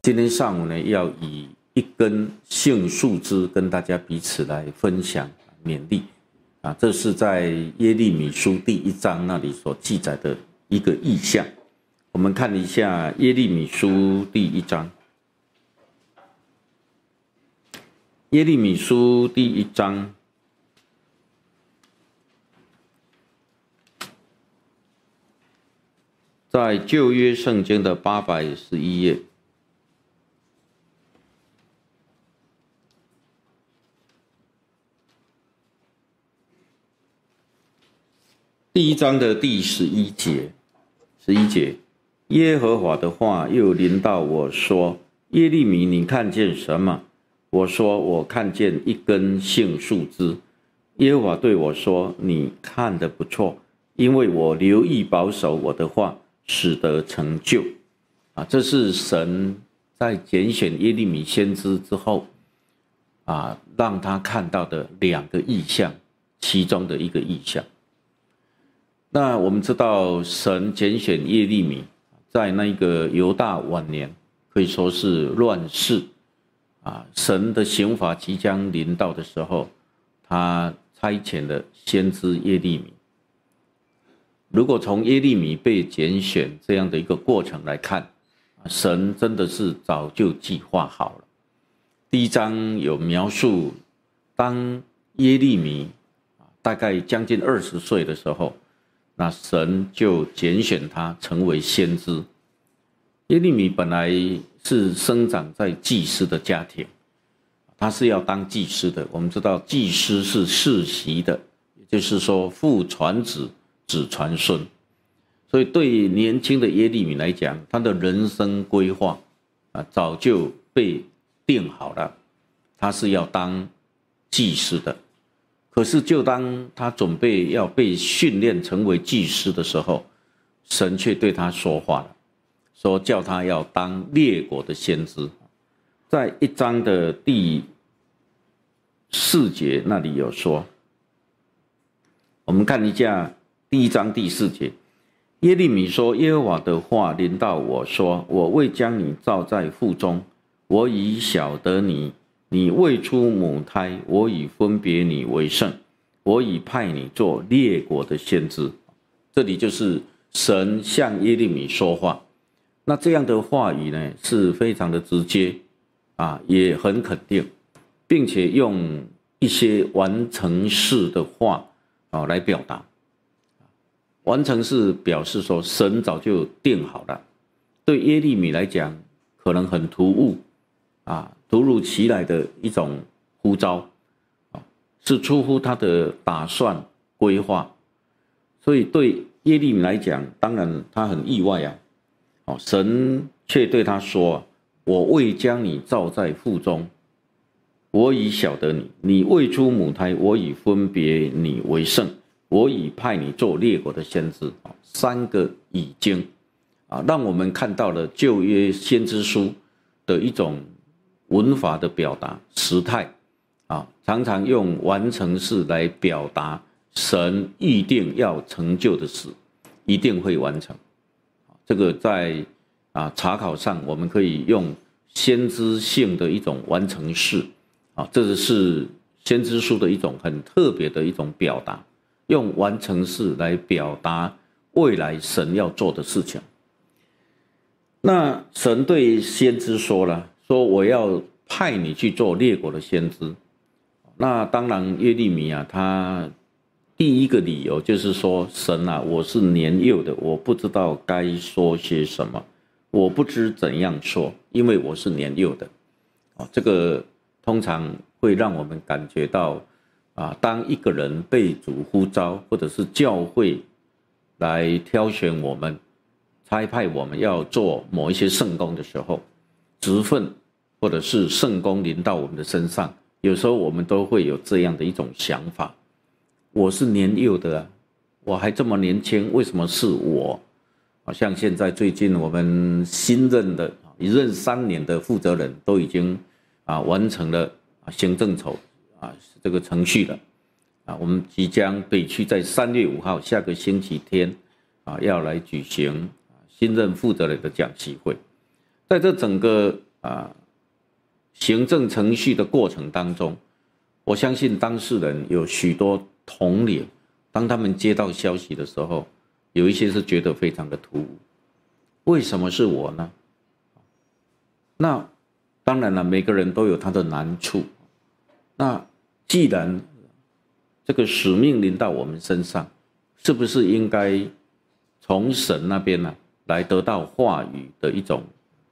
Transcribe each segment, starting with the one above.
今天上午呢，要以一根杏树枝跟大家彼此来分享勉励啊，这是在耶利米书第1章那里所记载的一个意象。我们看一下耶利米书第1章。耶利米书第1章，在旧约圣经的811页。第1章的第11节，耶和华的话又临到我说：耶利米，你看见什么？我说：我看见一根杏树枝。耶和华对我说：你看得不错，因为我留意保守我的话，使得成就。这是神在拣选耶利米先知之后让他看到的2个异象，其中的一个异象。那我们知道神拣选耶利米，在那个犹大晚年可以说是乱世神的刑罚即将临到的时候，他差遣了先知耶利米。如果从耶利米被拣选这样的一个过程来看，神真的是早就计划好了。第1章有描述，当耶利米大概将近20岁的时候，那神就拣选他成为先知。耶利米本来是生长在祭司的家庭，他是要当祭司的。我们知道祭司是世袭的，也就是说父传子，子传孙。所以对年轻的耶利米来讲，他的人生规划早就被定好了，他是要当祭司的。可是就当他准备要被训练成为祭司的时候，神却对他说话了，说叫他要当列国的先知。在1章的第4节那里有说，我们看一下第1章第4节，耶利米说：耶和华的话临到我说，我未将你造在腹中，我已晓得你，你未出母胎，我已分别你为圣，我已派你做列国的先知。这里就是神向耶利米说话。那这样的话语呢，是非常的直接也很肯定，并且用一些完成式的话来表达。完成式表示说神早就定好了，对耶利米来讲可能很突兀突如其来的一种呼召是出乎他的打算规划。所以对耶利米来讲，当然他很意外神却对他说：我未将你造在腹中，我已晓得你，你未出母胎，我已分别你为圣，我已派你做列国的先知。3个已经让我们看到了旧约先知书的一种文法的表达时态常常用完成式来表达神预定要成就的事一定会完成。这个在查考上我们可以用先知性的一种完成式这是先知书的一种很特别的一种表达，用完成式来表达未来神要做的事情。那神对先知说了，说我要派你去做列国的先知。那当然耶利米他第一个理由就是说，神我是年幼的，我不知道该说些什么，我不知怎样说，因为我是年幼的这个通常会让我们感觉到当一个人被主呼召，或者是教会来挑选我们，差派我们要做某一些圣工的时候，职分或者是圣工临到我们的身上，有时候我们都会有这样的一种想法，我是年幼的我还这么年轻，为什么是我？像现在最近我们新任的一任3年的负责人都已经完成了行政这个程序了我们即将北区在3月5号下个星期天要来举行新任负责人的讲习会。在这整个行政程序的过程当中，我相信当事人有许多同理，当他们接到消息的时候，有一些是觉得非常的突兀，为什么是我呢？那当然了，每个人都有他的难处。那既然这个使命临到我们身上，是不是应该从神那边呢来得到话语的一种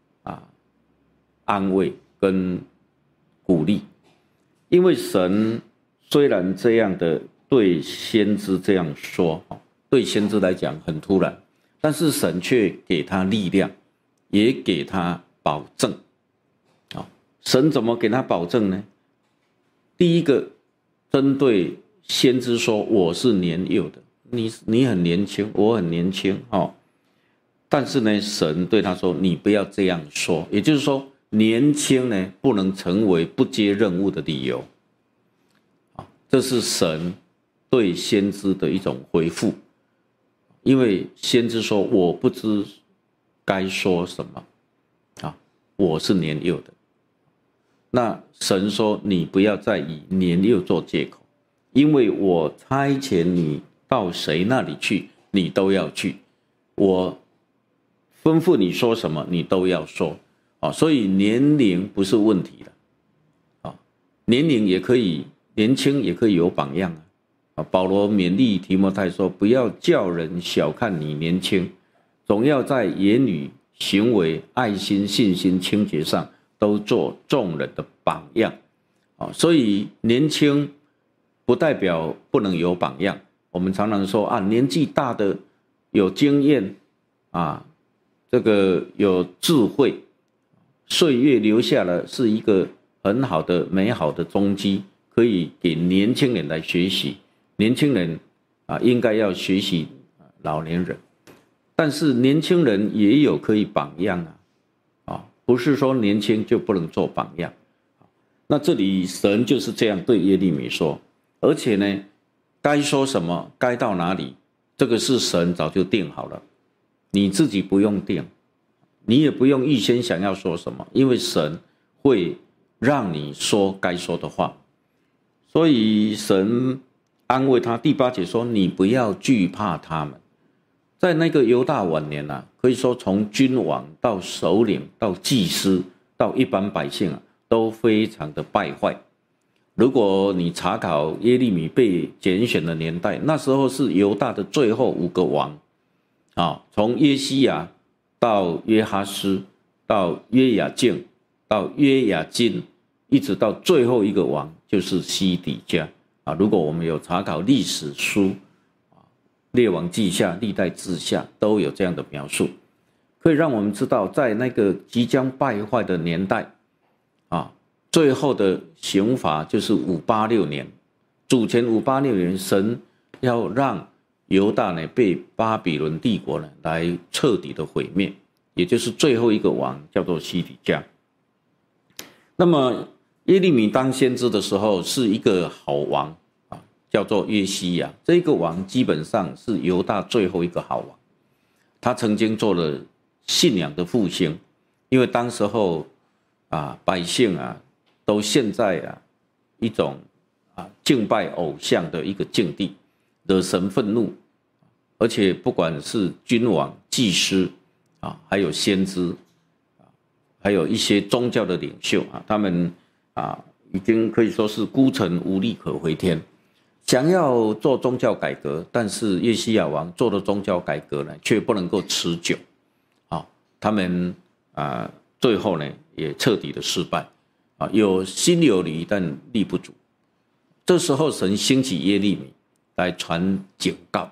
安慰跟鼓励？因为神虽然这样的对先知这样说，对先知来讲很突然，但是神却给他力量，也给他保证。神怎么给他保证呢？第一个，针对先知说我是年幼的，你很年轻，我很年轻，但是呢，神对他说你不要这样说，也就是说年轻呢不能成为不接任务的理由。这是神对先知的一种回复，因为先知说我不知该说什么，我是年幼的。那神说你不要再以年幼做借口，因为我差遣你到谁那里去，你都要去，我吩咐你说什么你都要说，所以年龄不是问题了，年龄也可以，年轻也可以有榜样保罗勉励提摩太说，不要叫人小看你年轻，总要在言语行为爱心信心清洁上都做众人的榜样。所以年轻不代表不能有榜样。我们常常说年纪大的有经验这个有智慧，岁月留下了是一个很好的美好的踪迹，可以给年轻人来学习。年轻人应该要学习老年人，但是年轻人也有可以榜样不是说年轻就不能做榜样。那这里神就是这样对耶利米说，而且呢，该说什么，该到哪里，这个是神早就定好了，你自己不用定，你也不用预先想要说什么，因为神会让你说该说的话。所以神安慰他，第8节说，你不要惧怕他们。在那个犹大晚年可以说从君王到首领到祭司到一般百姓都非常的败坏。如果你查考耶利米被拣选的年代，那时候是犹大的最后5个王从约西亚到约哈斯到约雅敬到约雅斤，一直到最后一个王就是西底家如果我们有查考历史书列王记下历代志下都有这样的描述，可以让我们知道在那个即将败坏的年代最后的刑罚就是586年，主前586年，神要让犹大呢被巴比伦帝国呢来彻底的毁灭，也就是最后一个王叫做西底家。那么耶利米当先知的时候是一个好王叫做约西亚，这个王基本上是犹大最后一个好王，他曾经做了信仰的复兴，因为当时候百姓都陷在一种敬拜偶像的一个境地，惹神愤怒，而且不管是君王、祭司还有先知还有一些宗教的领袖他们已经可以说是孤城无力可回天，想要做宗教改革，但是约西亚王做的宗教改革呢却不能够持久他们最后呢也彻底的失败有心有余但力不足。这时候神兴起耶利米来传警告，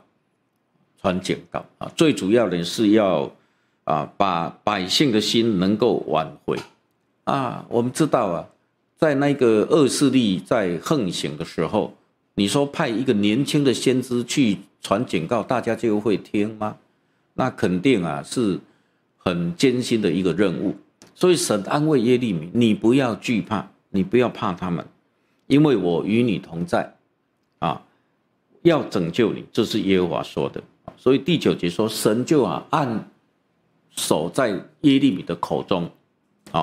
最主要的是要把百姓的心能够挽回我们知道在那个恶势力在横行的时候，你说派一个年轻的先知去传警告，大家就会听吗？那肯定是很艰辛的一个任务。所以神安慰耶利米，你不要惧怕，你不要怕他们，因为我与你同在要拯救你，这是耶和华说的。所以第9节说，神就按手在耶利米的口中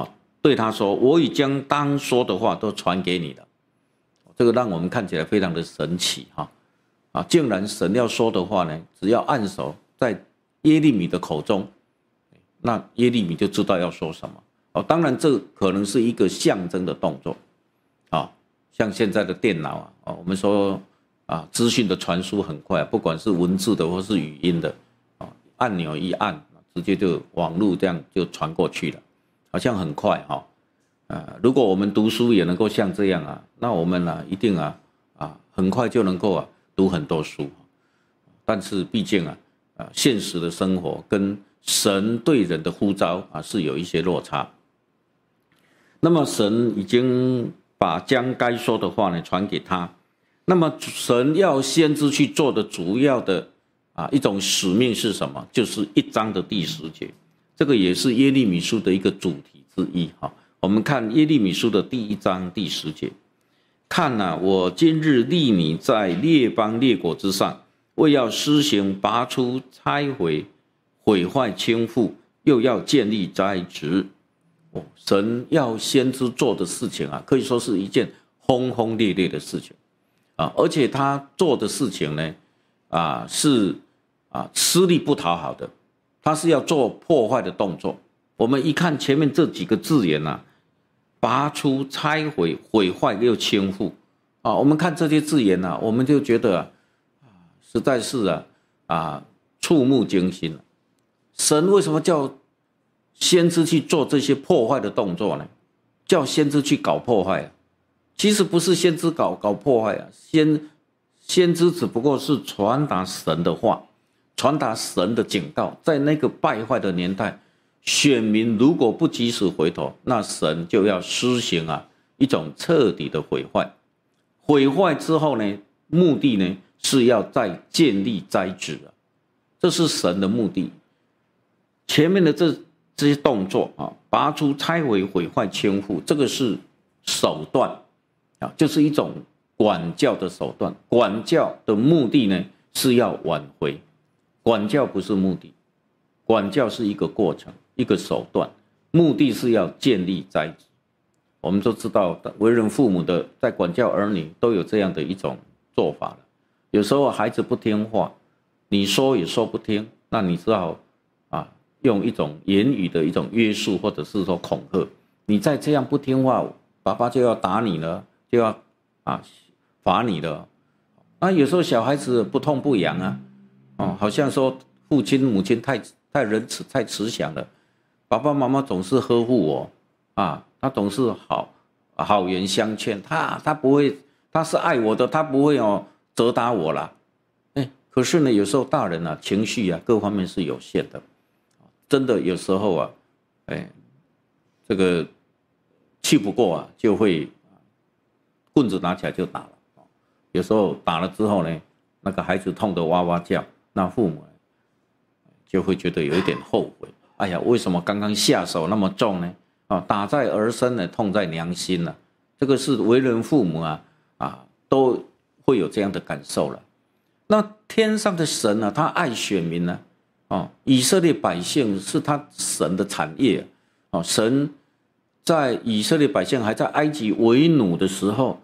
对他说：“我已将当说的话都传给你了。”这个让我们看起来非常的神奇竟然神要说的话呢，只要按手在耶利米的口中，那耶利米就知道要说什么当然这可能是一个象征的动作像现在的电脑我们说资讯的传输很快不管是文字的或是语音的按钮一按，直接就网络这样就传过去了，好像很快如果我们读书也能够像这样那我们一定很快就能够读很多书。但是毕竟现实的生活跟神对人的呼召是有一些落差。那么神已经将该说的话呢传给他，那么神要先知去做的主要的一种使命是什么？就是1章的第10节，这个也是耶利米书的一个主题之一我们看耶利米书的第1章第10节，看我今日立你在列邦列国之上，为要施行拔出拆毁毁坏倾覆，又要建立栽植神要先知做的事情可以说是一件轰轰烈烈的事情而且他做的事情呢是吃力不讨好的，他是要做破坏的动作。我们一看前面这几个字眼拔出拆毁毁坏又倾覆我们看这些字眼我们就觉得实在是触目惊心神为什么叫先知去做这些破坏的动作呢？叫先知去搞破坏其实不是先知搞破坏先知只不过是传达神的话，传达神的警告。在那个败坏的年代，选民如果不及时回头，那神就要施行一种彻底的毁坏。毁坏之后呢，目的呢是要再建立栽植这是神的目的。前面的这些动作拔出拆毁毁坏倾覆，这个是手段就是一种管教的手段。管教的目的呢是要挽回，管教不是目的，管教是一个过程一个手段，目的是要建立栽植。我们都知道为人父母的在管教儿女都有这样的一种做法了。有时候孩子不听话，你说也说不听，那你只好用一种言语的一种约束或者是说恐吓，你再这样不听话，爸爸就要打你了，就要罚你了。有时候小孩子不痛不痒好像说父亲母亲太仁慈太慈祥了，爸爸妈妈总是呵护我他总是好言相劝，他不会，他是爱我的，他不会责打我啦。可是呢有时候大人情绪各方面是有限的，真的有时候这个气不过就会棍子拿起来就打了。有时候打了之后呢，那个孩子痛得哇哇叫，那父母就会觉得有一点后悔。哎呀，为什么刚刚下手那么重呢？打在儿身呢，痛在娘心了。这个是为人父母都会有这样的感受了。那天上的神他爱选民以色列百姓是他神的产业神在以色列百姓还在埃及为奴的时候，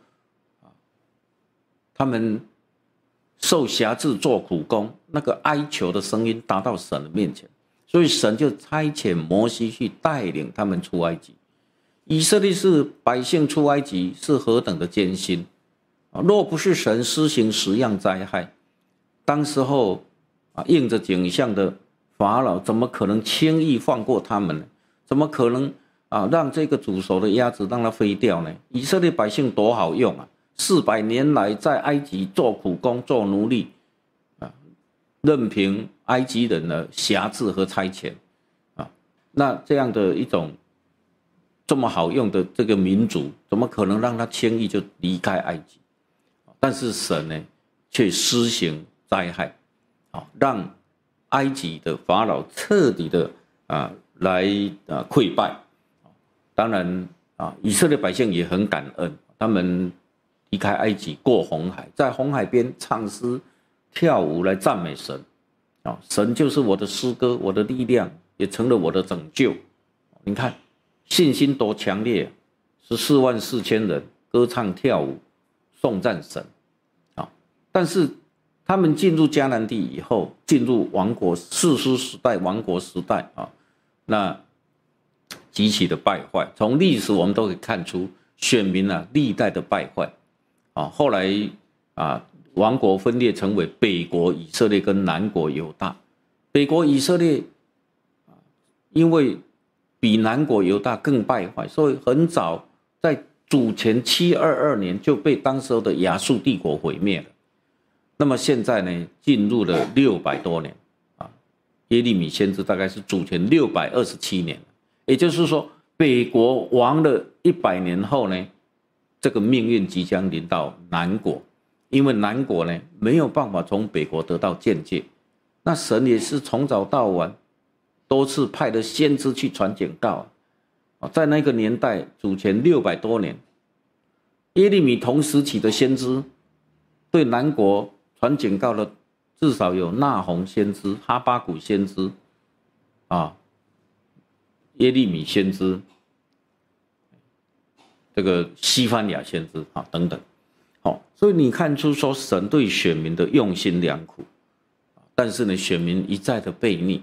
他们受辖制做苦工，那个哀求的声音达到神的面前，所以神就差遣摩西去带领他们出埃及。以色列是百姓出埃及是何等的艰辛若不是神施行10样灾害，当时候应着景象的法老怎么可能轻易放过他们呢？怎么可能让这个煮熟的鸭子让它飞掉呢？以色列百姓多好用400年来在埃及做苦工做奴隶任凭埃及人的辖制和差遣那这样的一种这么好用的这个民族，怎么可能让他轻易就离开埃及？但是神呢却施行灾害让埃及的法老彻底的来溃败。当然以色列百姓也很感恩，他们离开埃及过红海，在红海边唱诗跳舞来赞美神神就是我的诗歌，我的力量，也成了我的拯救。你看信心多强烈，144000人歌唱跳舞颂赞神啊！但是他们进入迦南地以后，进入王国士师时代、王国时代啊，那极其的败坏。从历史我们都可以看出，选民啊历代的败坏啊。后来啊，王国分裂成为北国以色列跟南国犹大。北国以色列因为比南国犹大更败坏，所以很早在主前722年就被当时候的亚述帝国毁灭了。那么现在呢，进入了600多年啊，耶利米先知大概是主前627年，也就是说，北国亡了100年后呢，这个命运即将临到南国，因为南国呢没有办法从北国得到鉴戒，那神也是从早到晚多次派的先知去传警告啊，在那个年代，主前600多年，耶利米同时期的先知对南国传警告了，至少有那鸿先知、哈巴谷先知啊，耶利米先知，这个西番雅先知啊等等，所以你看出说神对选民的用心良苦，但是呢，选民一再的悖逆，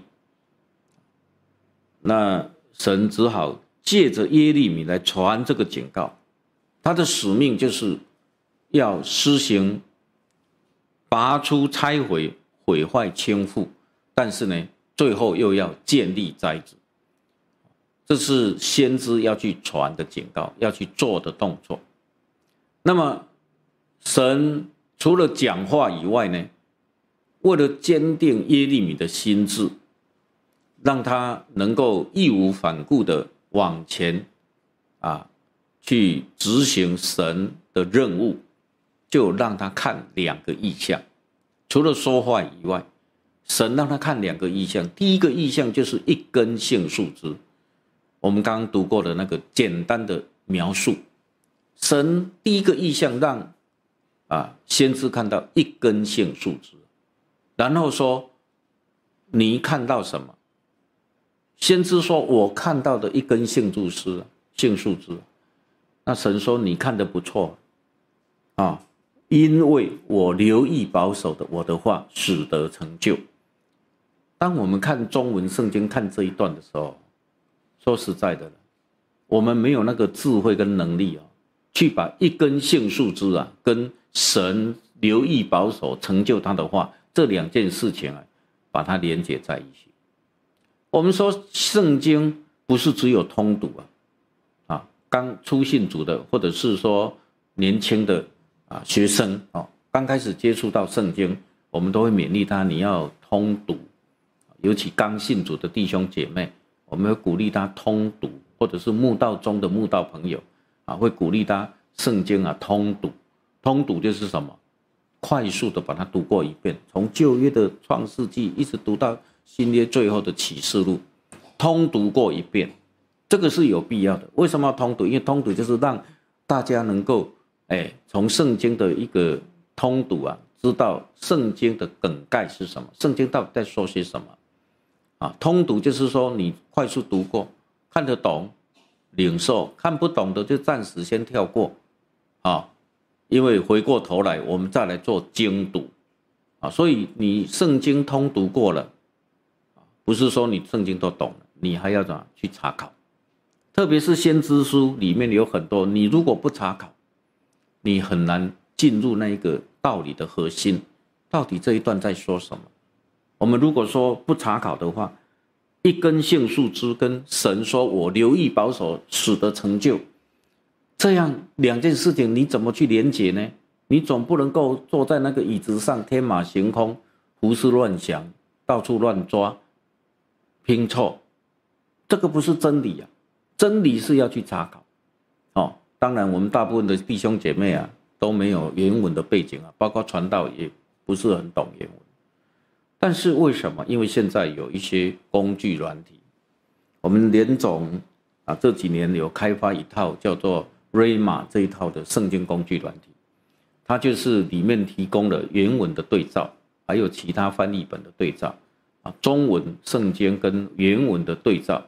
那神只好借着耶利米来传这个警告，他的使命就是要施行拔出、拆毁、毁坏、倾覆，但是呢，最后又要建立栽植，这是先知要去传的警告，要去做的动作。那么，神除了讲话以外呢，为了坚定耶利米的心智，让他能够义无反顾的往前去执行神的任务，就让他看2个异象。除了说话以外，神让他看2个异象。第一个异象就是一根杏树枝，我们刚刚读过的那个简单的描述。神第一个异象让先知看到一根杏树枝，然后说你看到什么？先知说我看到的一根杏树枝。那神说你看得不错啊，因为我留意保守的我的话，使得成就。当我们看中文圣经看这一段的时候，说实在的，我们没有那个智慧跟能力去把一根杏树枝跟神留意保守成就他的话，这2件事情把它连结在一起。我们说圣经不是只有通读刚初信主的，或者是说年轻的学生刚开始接触到圣经，我们都会勉励他你要通读，尤其刚信主的弟兄姐妹，我们会鼓励他通读，或者是慕道中的慕道朋友会鼓励他圣经通读。通读就是什么？快速的把它读过一遍，从旧约的创世纪一直读到新约最后的启示录，通读过一遍，这个是有必要的。为什么要通读？因为通读就是让大家能够从圣经的一个通读知道圣经的梗概是什么，圣经到底在说些什么通读就是说你快速读过，看得懂领受，看不懂的就暂时先跳过因为回过头来我们再来做精读所以你圣经通读过了，不是说你圣经都懂了，你还要去查考。特别是先知书里面有很多，你如果不查考，你很难进入那个道理的核心，到底这一段在说什么。我们如果说不查考的话，一根杏树枝跟神说我留意保守使得成就，这样2件事情你怎么去连结呢？你总不能够坐在那个椅子上天马行空，胡思乱想，到处乱抓拼凑，这个不是真理真理是要去查考当然我们大部分的弟兄姐妹都没有原文的背景包括传道也不是很懂原文。但是为什么？因为现在有一些工具软体，我们联总这几年有开发一套叫做 Rhema 这一套的圣经工具软体，它就是里面提供了原文的对照，还有其他翻译本的对照中文圣经跟原文的对照，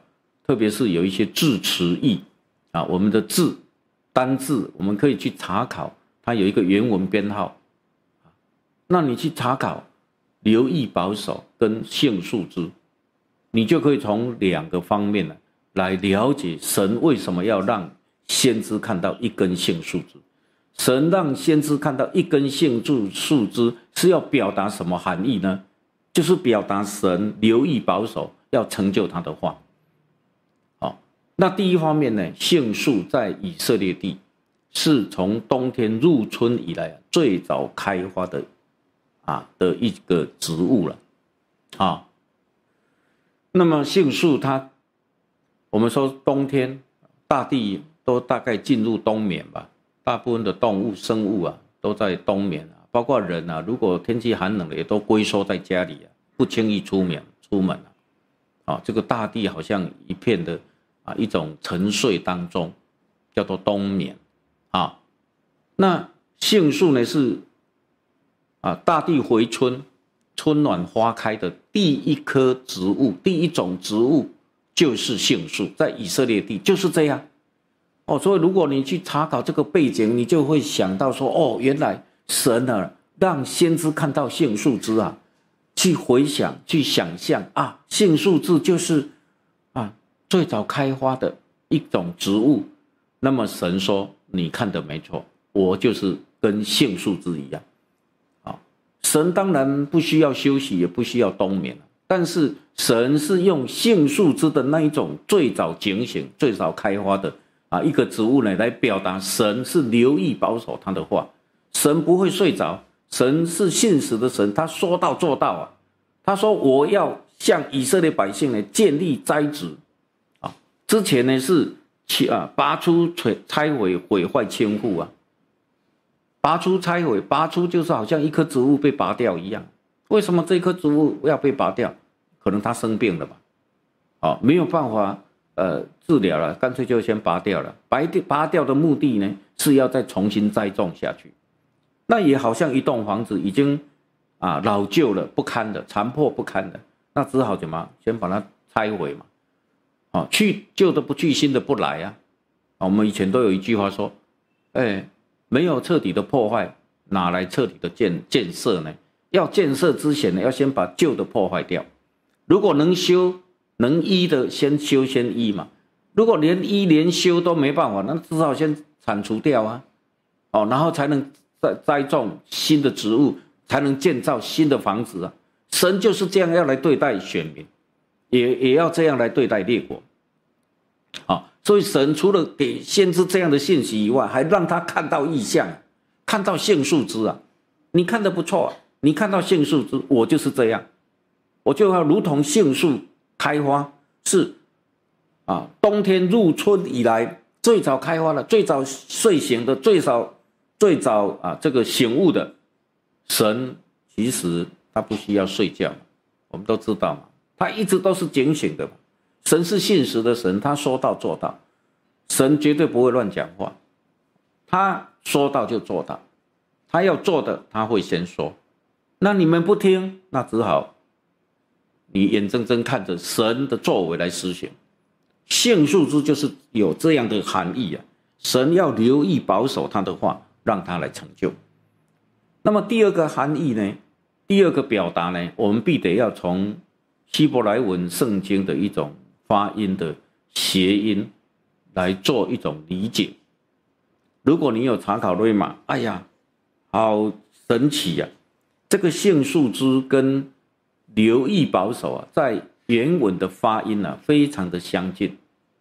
特别是有一些字词义啊，我们的字单字，我们可以去查考，它有一个原文编号，那你去查考留意保守跟性树枝，你就可以从2个方面来了解神为什么要让先知看到一根性树枝。神让先知看到一根性树枝是要表达什么含义呢？就是表达神留意保守，要成就他的话。好，那第一方面呢，杏树在以色列地是从冬天入春以来最早开花的一个植物了啊。那么杏树我们说冬天大地都大概进入冬眠吧。大部分的动物、生物都在冬眠包括人如果天气寒冷了，也都龟缩在家里不轻易出门这个大地好像一片的一种沉睡当中，叫做冬眠那杏树呢是大地回春、春暖花开的第一棵植物，第一种植物就是杏树，在以色列地就是这样。所以如果你去查考这个背景，你就会想到说，原来神让先知看到杏树枝去回想、去想象杏树枝就是最早开花的一种植物。那么神说，你看的没错，我就是跟杏树枝一样。神当然不需要休息，也不需要冬眠，但是神是用杏树枝的那一种最早警醒、最早开花的一个植物呢，来表达神是留意保守他的话。神不会睡着，神是信实的神，他说到做到他说我要向以色列百姓呢建立栽植之前呢是拔出拆毁毁坏倾覆拔出拆毁，拔出就是好像一棵植物被拔掉一样。为什么这棵植物要被拔掉？可能它生病了吧没有办法治疗了，干脆就先拔掉了。拔掉的目的呢，是要再重新栽种下去。那也好像一栋房子已经老旧了、不堪了、残破不堪了，那只好怎么先把它拆毁嘛。去旧的不去，新的不来我们以前都有一句话说，没有彻底的破坏，哪来彻底的建设呢？要建设之前呢，要先把旧的破坏掉。如果能修能医的，先修先医嘛。如果连医连修都没办法，那至少先铲除掉然后才能栽种新的植物，才能建造新的房子神就是这样要来对待选民，也要这样来对待列国所以神除了给先知这样的信息以外，还让他看到异象，看到杏树枝你看得不错你看到杏树枝，我就是这样，我就要如同杏树开花，是冬天入春以来最早开花的、最早睡醒的、最早这个醒悟的。神其实他不需要睡觉，我们都知道嘛，他一直都是警醒的嘛。神是信实的神，他说到做到，神绝对不会乱讲话，他说到就做到，他要做的他会先说。那你们不听，那只好你眼睁睁看着神的作为来实行。杏树枝就是有这样的含义神要留意保守他的话，让他来成就。那么第二个含义呢，第二个表达呢，我们必得要从希伯来文圣经的一种发音的谐音来做一种理解。如果你有查考瑞玛，哎呀，好神奇这个杏树枝跟留意保守在原文的发音非常的相近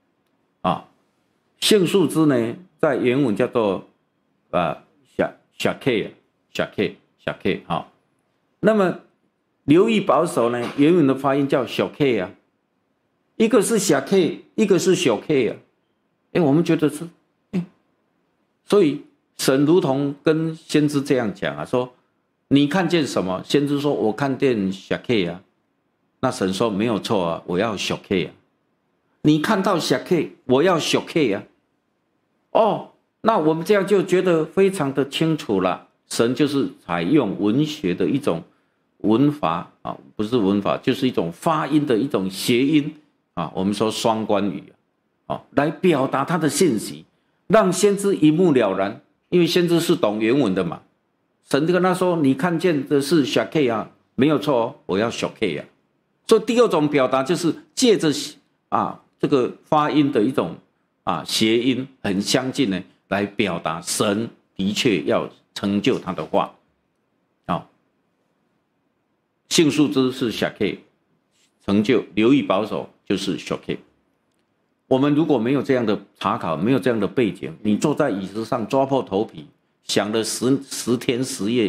杏树枝呢，在原文叫做小 K 那么留意保守呢，原文的发音叫小 K 一个是小 K， 一个是小 K 我们觉得是所以神如同跟先知这样讲说你看见什么？先知说我看见小 K 那神说没有错我要小 K 你看到小 K， 我要小 K 那我们这样就觉得非常的清楚了。神就是采用文学的一种文法不是文法，就是一种发音的一种谐音我们说双关语来表达他的信息，让先知一目了然，因为先知是懂原文的嘛。神跟他说：“你看见的是小 K 啊，没有错哦，我要小 K 啊。”所以第二种表达就是借着这个发音的一种谐音很相近呢，来表达神的确要成就他的话。杏树枝是小 K， 成就留意保守就是小 K。我们如果没有这样的查考，没有这样的背景，你坐在椅子上抓破头皮，想了十天10夜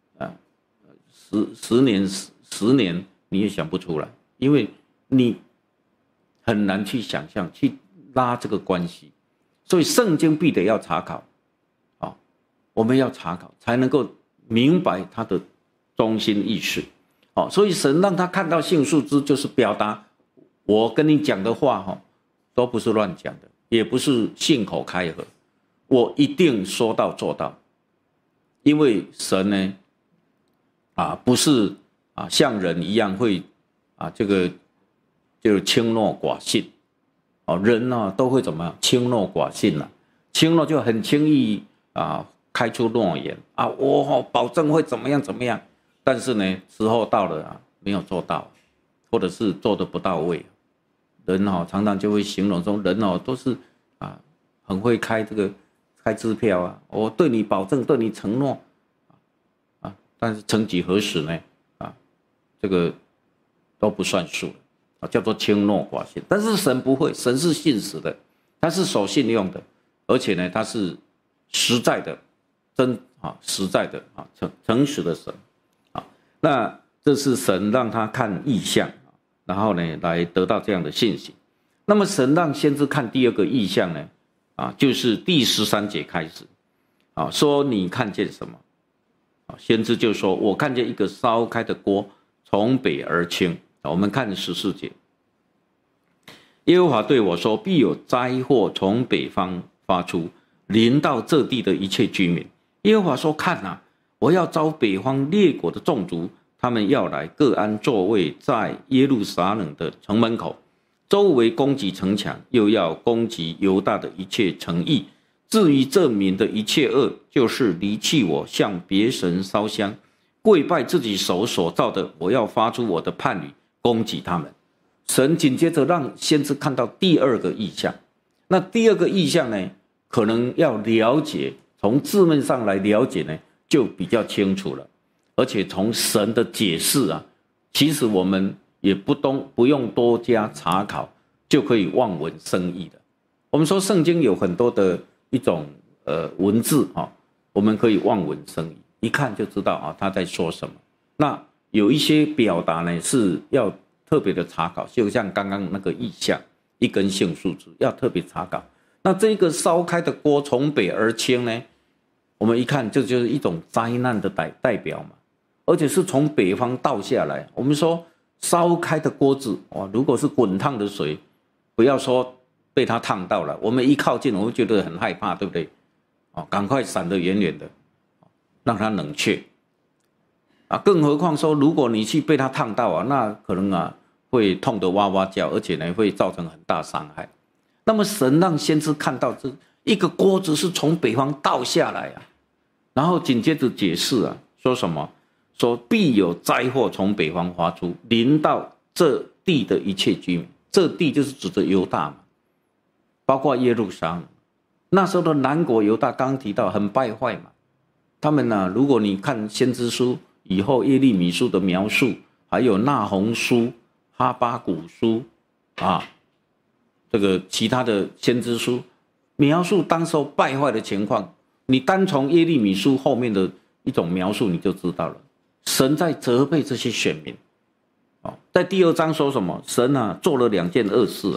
10年，你也想不出来，因为你很难去想象去拉这个关系。所以圣经必得要查考我们要查考才能够明白它的中心意识所以神让他看到杏树枝，就是表达我跟你讲的话都不是乱讲的，也不是信口开河，我一定说到做到。因为神呢不是像人一样会这个就轻诺寡信人都会怎么样轻诺寡信轻诺就很轻易开出诺言我保证会怎么样怎么样，但是呢时候到了没有做到，或者是做得不到位。人常常就会形容说人都是很会开支票我对你保证，对你承诺但是曾几何时呢这个都不算数叫做轻诺寡信。但是神不会，神是信实的，他是守信用的，而且呢他是实在的实在的诚实的神那这是神让他看异象，然后呢来得到这样的信息。那么神让先知看第二个异象呢就是第13节开始说你看见什么先知就说我看见一个烧开的锅从北而倾我们看14节，耶和华对我说必有灾祸从北方发出，临到这地的一切居民。耶和华说看我要招北方列国的众族，他们要来各安座位在耶路撒冷的城门口，周围攻击城墙，又要攻击犹大的一切城邑。至于这民的一切恶，就是离弃我，向别神烧香，跪拜自己手所造的，我要发出我的判语攻击他们。神紧接着让先知看到第二个异象。那第二个异象呢，可能要了解，从字面上来了解呢就比较清楚了，而且从神的解释其实我们也不用多加查考就可以望文生义的。我们说圣经有很多的一种文字我们可以望文生义，一看就知道他在说什么。那有一些表达呢是要特别的查考，就像刚刚那个意象，一根杏树枝要特别查考。那这个烧开的锅从北而倾呢，我们一看这就是一种灾难的代表嘛，而且是从北方倒下来。我们说烧开的锅子如果是滚烫的水，不要说被它烫到了，我们一靠近我会觉得很害怕，对不对赶快闪得远远的，让它冷却更何况说如果你去被它烫到那可能会痛得哇哇叫，而且呢会造成很大伤害。那么神让先知看到这一个锅子是从北方倒下来然后紧接着解释说什么？说必有灾祸从北方发出，临到这地的一切居民。这地就是指着犹大嘛，包括耶路撒冷。那时候的南国犹大刚刚提到很败坏嘛，他们如果你看先知书以后耶利米书的描述，还有那鸿书、哈巴谷书这个其他的先知书描述当时候败坏的情况，你单从耶利米书后面的一种描述你就知道了，神在责备这些选民在第2章说什么？神做了2件恶事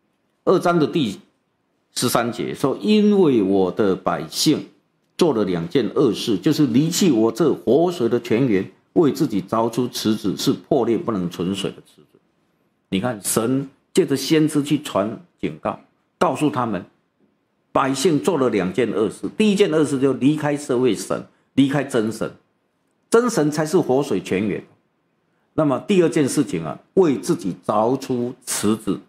2章的第13节说，因为我的百姓做了2件恶事，就是离弃我这活水的泉源，为自己凿出池子，是破裂不能存水的池子。你看神借着先知去传警告，告诉他们百姓做了2件恶事。第一件恶事就离开社会神，离开真神，真神才是活水泉源。那么第2件事情为自己凿出池子，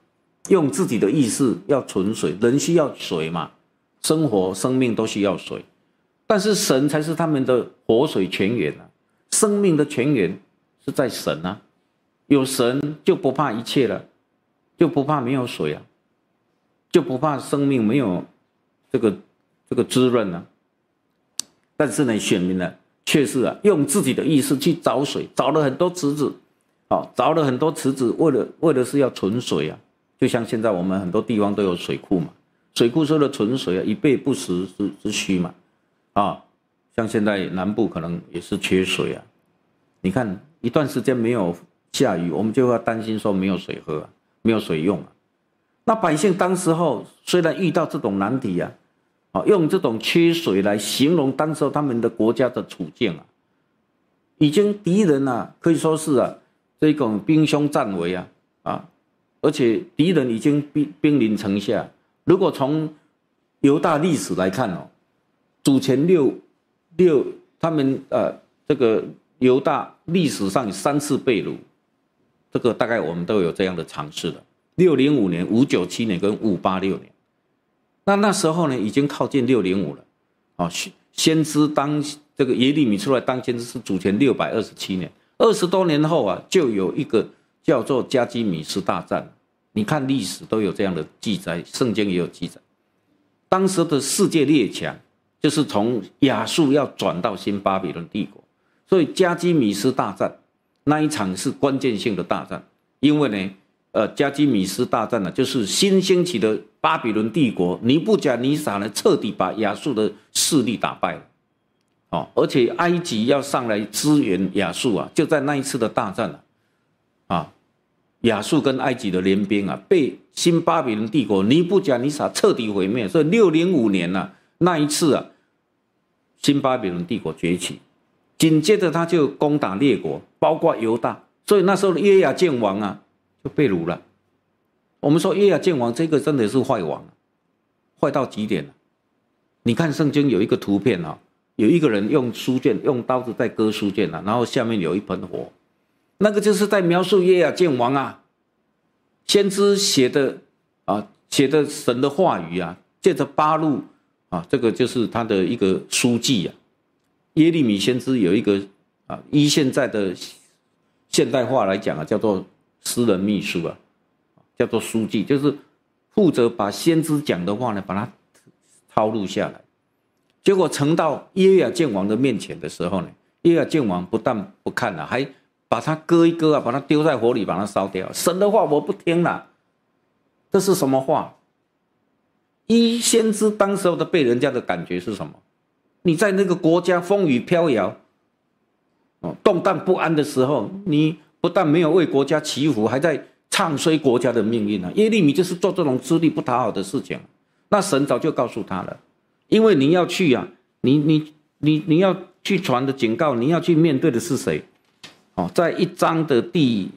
用自己的意识要存水，人需要水嘛，生活生命都需要水，但是神才是他们的活水泉源啊，生命的泉源是在神啊，有神就不怕一切了，就不怕没有水啊，就不怕生命没有这个滋润啊。但是呢，选民呢却是用自己的意识去找水，找了很多池子，找了很多池子，为了是要存水啊。就像现在我们很多地方都有水库嘛，水库说的存水啊，以备不时之需嘛，像现在南部可能也是缺水啊。你看一段时间没有下雨，我们就要担心说没有水喝啊，没有水用啊。那百姓当时候虽然遇到这种难题啊，用这种缺水来形容当时候他们的国家的处境啊，已经敌人啊可以说是这种兵凶战危啊，而且敌人已经兵临城下。如果从犹大历史来看主前六他们这个犹大历史上3次被掳，这个大概我们都有这样的尝试了。605年、597年跟586年。那时候呢，已经靠近605了。先知当这个耶利米出来当先知是主前627年，20多年后就有一个叫做加基米斯大战。你看历史都有这样的记载，圣经也有记载。当时的世界列强就是从亚述要转到新巴比伦帝国，所以加基米斯大战那一场是关键性的大战，因为呢，加基米斯大战呢，就是新兴起的巴比伦帝国尼布甲尼撒呢，彻底把亚述的势力打败了。而且埃及要上来支援亚述就在那一次的大战亚述跟埃及的联兵被新巴比伦帝国尼布甲尼撒彻底毁灭。所以605年那一次新巴比伦帝国崛起，紧接着他就攻打列国，包括犹大。所以那时候的约雅敬王就被掳了。我们说约雅敬王这个真的是坏王，坏到极点了。你看圣经有一个图片有一个人用书卷用刀子在割书卷然后下面有一盆火，那个就是在描述约雅敬王先知写的神的话语借着巴录这个就是他的一个书记耶利米先知有一个依现在的现代化来讲叫做私人秘书叫做书记，就是负责把先知讲的话呢把它抄录下来。结果呈到约雅敬王的面前的时候呢，约雅敬王不但不看还把它割一割把它丢在火里把它烧掉。神的话我不听了，这是什么话？依先知当时候的被人家的感觉是什么？你在那个国家风雨飘摇动荡不安的时候，你不但没有为国家祈福，还在唱衰国家的命运耶利米就是做这种吃力不讨好的事情。那神早就告诉他了，因为你要去你要去传的警告，你要去面对的是谁？在1章的第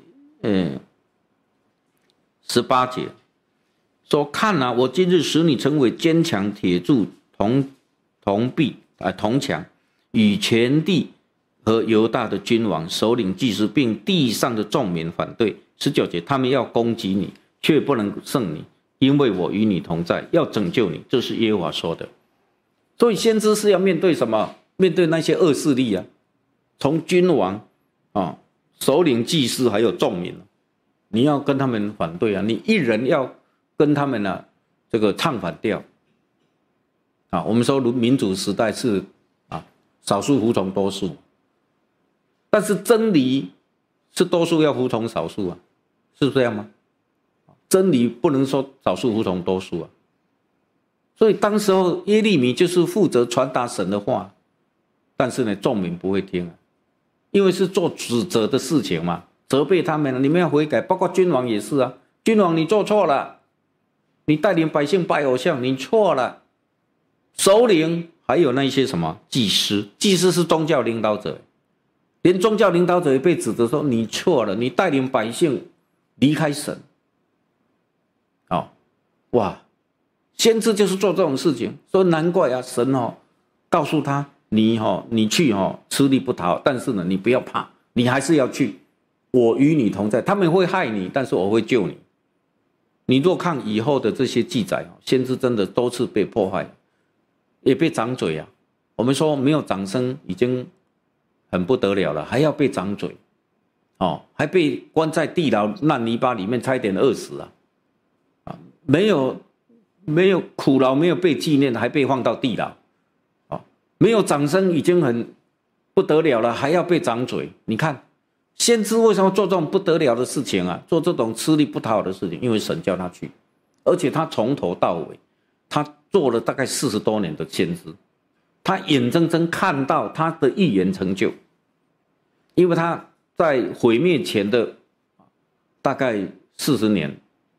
18节说：看我今日使你成为坚强铁柱铜壁铜墙，与全地和犹大的君王首领祭司并地上的众民反对。19节他们要攻击你，却不能胜你，因为我与你同在，要拯救你，这是耶和华说的。所以先知是要面对什么？面对那些恶势力从君王首领祭司还有众民，你要跟他们反对你一人要跟他们这个唱反调我们说民主时代是少数服从多数，但是真理是多数要服从少数是这样吗？真理不能说少数服从多数所以当时候耶利米就是负责传达神的话，但是呢众民不会听因为是做指责的事情嘛，责备他们你们要悔改。包括君王也是君王你做错了，你带领百姓拜偶像，你错了。首领还有那些什么祭司是宗教领导者，连宗教领导者也被指责说你错了，你带领百姓离开神哇，先知就是做这种事情，说难怪神告诉他你去吃力不讨好，但是呢你不要怕，你还是要去，我与你同在。他们会害你，但是我会救你。 你若看以后的这些记载，先知真的多次被迫害，也被掌嘴啊。我们说没有掌声已经很不得了了，还要被掌嘴，还被关在地牢烂泥巴里面，差一点饿死啊！没有苦劳，没有被纪念，还被放到地牢，没有掌声已经很不得了了，还要被掌嘴。你看，先知为什么做这种不得了的事情啊？做这种吃力不讨好的事情，因为神叫他去，而且他从头到尾，他做了大概40多年的先知，他眼睁睁看到他的预言成就，因为他在毁灭前的大概40年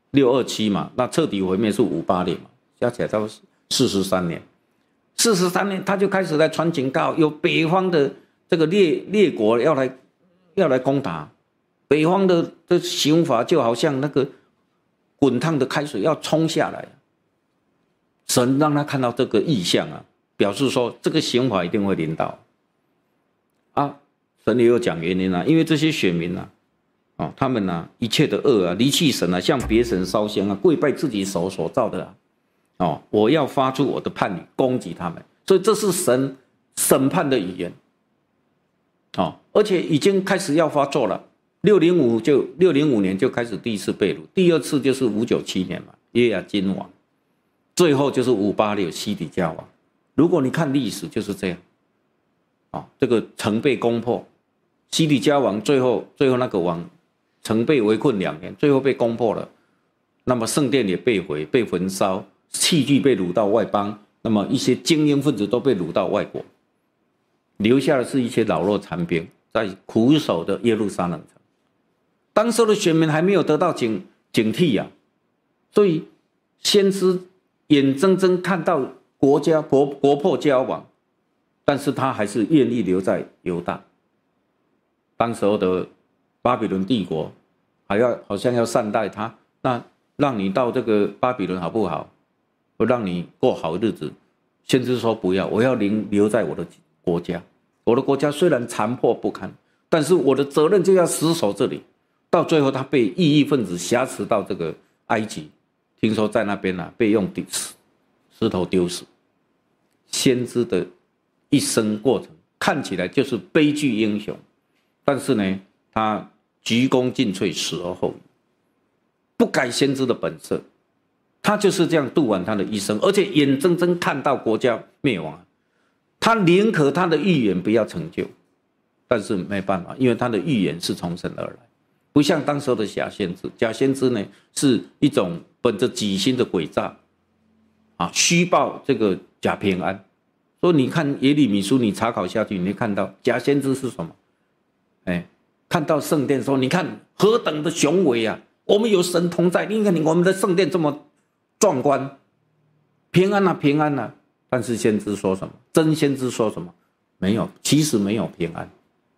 ，627嘛，那彻底毁灭是58年嘛，加起来差不多43年。43年他就开始在传警告，有北方的这个列国要来攻打，北方的刑罚就好像那个滚烫的开水要冲下来。神让他看到这个异象啊，表示说这个刑罚一定会临到啊。神也有讲原因啊，因为这些选民啊，他们一切的恶啊，离弃神啊，向别神烧香啊，跪拜自己手所造的我要发出我的判语攻击他们，所以这是神审判的语言而且已经开始要发作了。605年就开始第一次被掳，第二次就是597年嘛，约雅斤王，最后就是586西底家王。如果你看历史就是这样这个城被攻破，西底家王最后那个王城被围困2年，最后被攻破了，那么圣殿也被毁，被焚烧，器具被掳到外邦，那么一些精英分子都被掳到外国，留下的是一些老弱残兵在苦守的耶路撒冷城。当时的选民还没有得到警惕所以先知眼睁睁看到国破家亡，但是他还是愿意留在犹大。当时候的巴比伦帝国好像要善待他，那让你到这个巴比伦好不好？我让你过好日子。先知说不要，我要留在我的国家。我的国家虽然残破不堪，但是我的责任就要死守这里。到最后他被异议分子挟持到这个埃及，听说在那边被用石头丢死。先知的一生过程看起来就是悲剧英雄，但是呢，他鞠躬尽瘁，死而后已，不改先知的本色。他就是这样度完他的一生，而且眼睁睁看到国家灭亡，他宁可他的预言不要成就，但是没办法，因为他的预言是从神而来，不像当时的假先知。假先知呢，是一种本着己心的诡诈虚报这个假平安。所以你看耶利米书，你查考下去，你会看到假先知是什么？看到圣殿说，你看何等的雄伟啊！我们有神同在，你看我们的圣殿这么壮观，平安啊，平安啊！但是先知说什么？真先知说什么？没有，其实没有平安，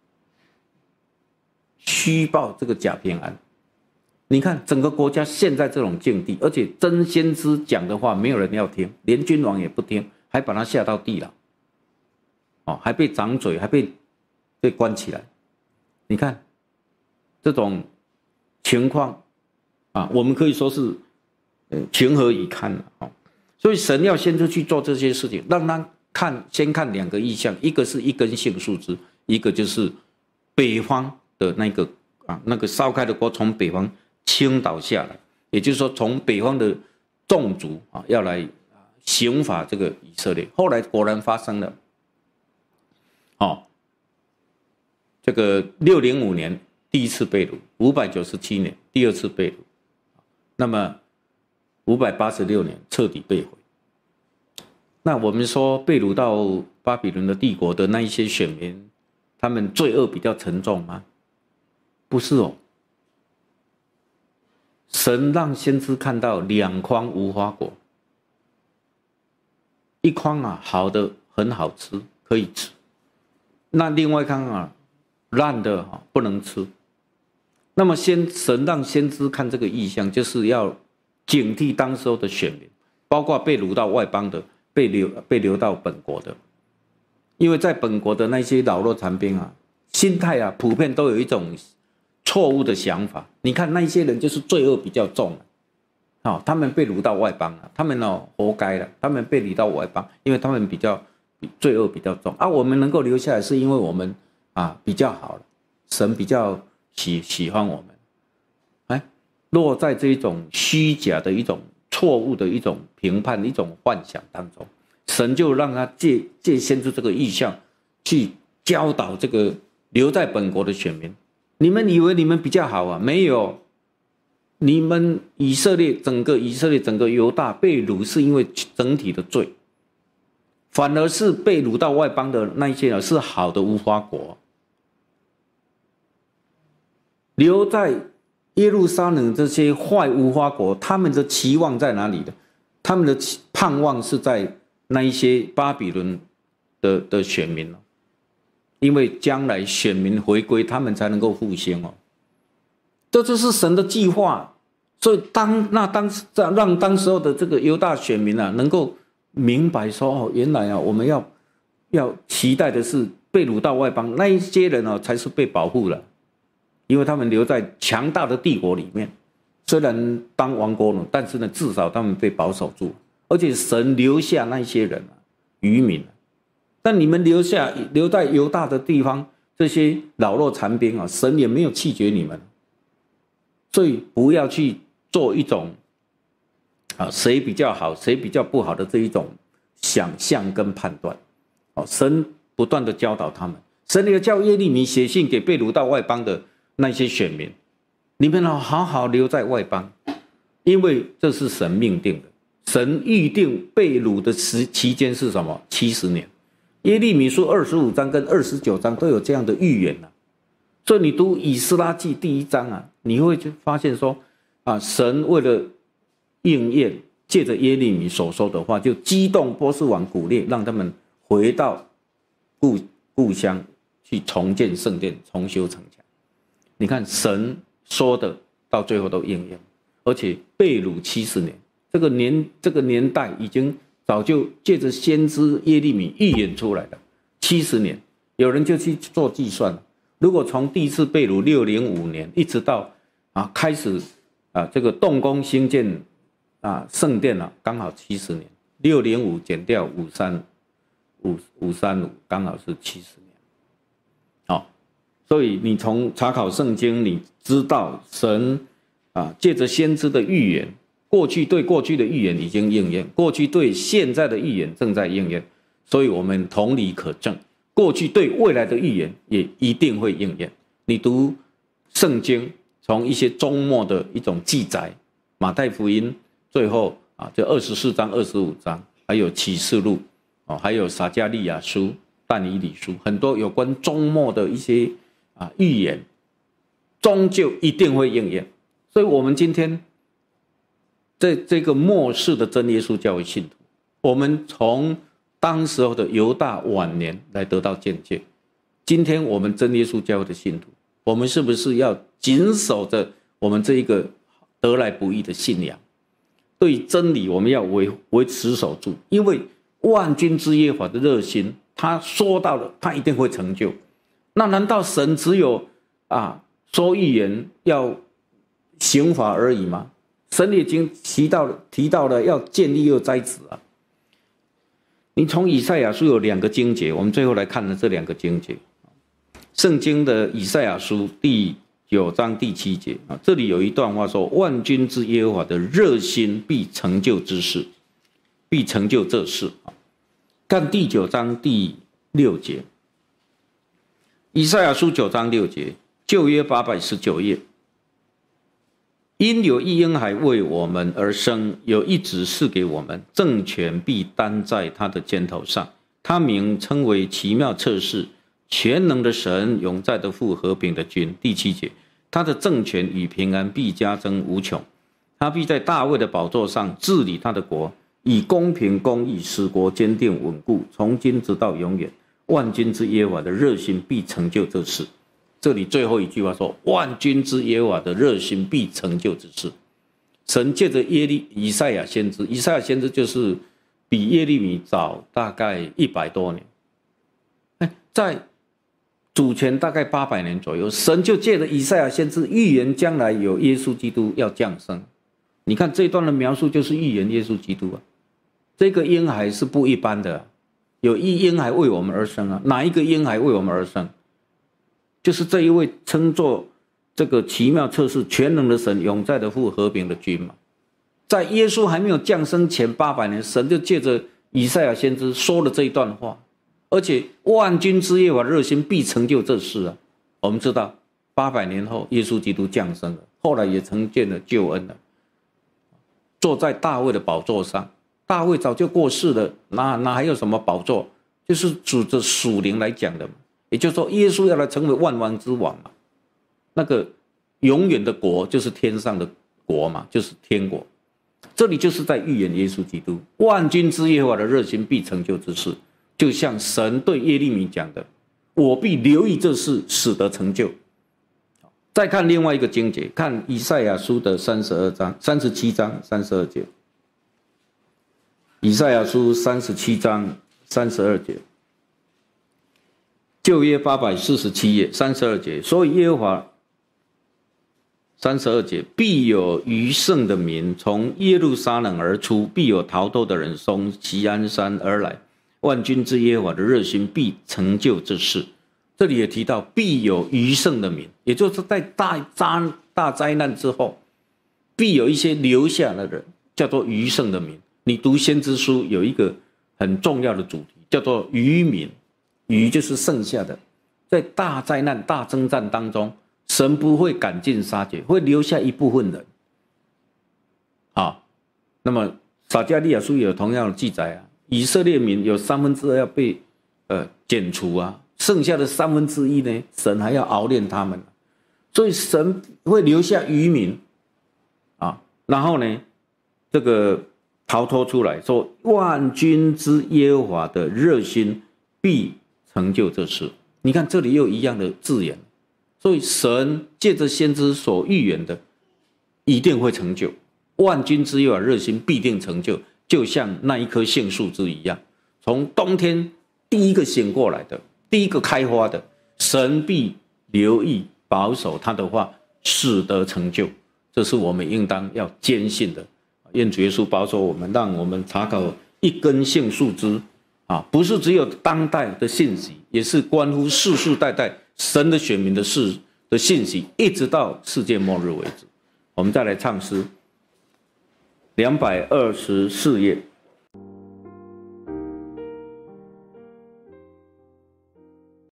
虚报这个假平安。你看整个国家现在这种境地，而且真先知讲的话没有人要听，连君王也不听，还把他下到地牢，还被掌嘴，还被关起来。你看这种情况我们可以说是情何以堪所以神要先知去做这些事情，让他先看2个异象，一个是一根杏树枝，一个就是北方的那个烧开的锅从北方倾倒下来，也就是说从北方的众族要来刑罚这个以色列。后来果然发生了这个605年第一次被掳，597年第二次被掳，那么586年彻底被毁。那我们说被掳到巴比伦的帝国的那一些选民，他们罪恶比较沉重吗？不是神让先知看到2筐无花果，一筐好的很好吃，可以吃，那另外一筐烂的不能吃。那么神让先知看这个异象，就是要警惕当时候的选民，包括被掳到外邦的，被流到本国的。因为在本国的那些老弱残兵心态普遍都有一种错误的想法。你看那些人就是罪恶比较重他们被掳到外邦了，他们活该了，他们被掳到外邦，因为他们罪恶比较重啊。我们能够留下来，是因为我们比较好了，神比较喜欢我们。落在这种虚假的一种错误的一种评判、一种幻想当中，神就让他借先知这个意象，去教导这个留在本国的选民。你们以为你们比较好啊？没有。你们以色列整个犹大被掳，是因为整体的罪，反而是被掳到外邦的那一些是好的无花果，留在耶路撒冷这些坏无花果，他们的期望在哪里的？他们的盼望是在那一些巴比伦的选民，因为将来选民回归，他们才能够复兴哦。这就是神的计划。所以让当时候的这个犹大选民能够明白说，原来我们要期待的是被掳到外邦那一些人才是被保护了，因为他们留在强大的帝国里面，虽然当亡国奴，但是呢，至少他们被保守住，而且神留下那些人渔民。但你们留在犹大的地方，这些老弱残兵神也没有弃绝你们，所以不要去做一种谁比较好谁比较不好的这一种想象跟判断。神不断的教导他们，神也叫耶利米写信给被掳到外邦的那些选民，你们好好留在外邦，因为这是神命定的。神预定被掳的期间是什么？70年。耶利米书25章跟29章都有这样的预言。所以你读以斯拉记第1章你会发现说神为了应验借着耶利米所说的话，就激动波斯王古列，让他们回到故乡去重建圣殿，重修城墙。你看神说的到最后都应验，而且被掳70年，这个年代已经早就借着先知耶利米预言出来了。70年，有人就去做计算，如果从第一次被掳605年一直到开始这个动工兴建圣殿刚好70年，605减掉535刚好是70年。所以你从查考圣经，你知道神借着先知的预言，对过去的预言已经应验，过去对现在的预言正在应验，所以我们同理可证，过去对未来的预言也一定会应验。你读圣经，从一些终末的一种记载，马太福音最后就24章25章，还有启示录还有撒迦利亚书、但以理书，很多有关终末的一些预言，终究一定会应验。所以我们今天在这个末世的真耶稣教会信徒，我们从当时候的犹大晚年来得到见解。今天我们真耶稣教会的信徒，我们是不是要谨守着我们这一个得来不易的信仰？对真理我们要维持守住，因为万军之耶和华的热心，他说到了，他一定会成就。那难道神只有说预言要刑罚而已吗？神已经提到了要建立又栽植你从以赛亚书有2个经节，我们最后来看的这2个经节。圣经的以赛亚书第9章第7节这里有一段话说，万军之耶和华的热心必成就之事，必成就这事。看第9章第6节，以赛亚书9章6节，旧约819页，因有一婴孩为我们而生，有一子赐给我们，政权必担在他的肩头上，他名称为奇妙策士，全能的神，永在的父，和平的君。第7节，他的政权与平安必加增无穷，他必在大卫的宝座上治理他的国，以公平公义使国坚定稳固，从今直到永远。万军之耶和华的热心必成就这事。这里最后一句话说，万军之耶和华的热心必成就之事。神借着以赛亚先知，以赛亚先知就是比耶利米早大概100多年，在主前大概800年左右，神就借着以赛亚先知预言将来有耶稣基督要降生， 你看这一段的描述就是预言耶稣基督啊。这个婴孩是不一般的，有一婴孩为我们而生啊。哪一个婴孩为我们而生？就是这一位称作这个奇妙测试全能的神，永在的父，和平的君嘛。在耶稣还没有降生前800年，神就借着以赛亚先知说了这一段话，而且万军之耶和华的热心必成就这事啊。我们知道800年后耶稣基督降生了，后来也成就了救恩了，坐在大卫的宝座上。大卫早就过世了，哪还有什么宝座？就是指着属灵来讲的嘛。也就是说，耶稣要来成为万王之王嘛。那个永远的国就是天上的国嘛，就是天国。这里就是在预言耶稣基督，万军之耶和华的热心必成就之事，就像神对耶利米讲的：“我必留意这事，使得成就。”再看另外一个经节，看以赛亚书的37章32节。以赛亚书37章32节，旧约847页32节，所以耶和华32节，必有余剩的民从耶路撒冷而出，必有逃脱的人从锡安山而来，万军之耶和华的热心必成就这事。这里也提到必有余剩的民，也就是在大灾难之后，必有一些留下来的人，叫做余剩的民。你读先知书有一个很重要的主题，叫做余民。余就是剩下的，在大灾难大征战当中，神不会赶尽杀绝，会留下一部分人。那么撒迦利亚书也有同样的记载啊，以色列民有2/3要被剪除啊，剩下的1/3呢，神还要熬炼他们，所以神会留下余民然后呢，这个逃脱出来，说万军之耶和华的热心必成就这事。你看这里又一样的字眼，所以神借着先知所预言的一定会成就，万军之耶和华热心必定成就，就像那一棵杏树枝一样，从冬天第一个醒过来的，第一个开花的，神必留意保守他的话，使得成就。这是我们应当要坚信的。愿主耶稣保守我们，让我们查考一根杏树枝不是只有当代的信息，也是关乎世世代代神的选民的信息，一直到世界末日为止。我们再来唱诗224页。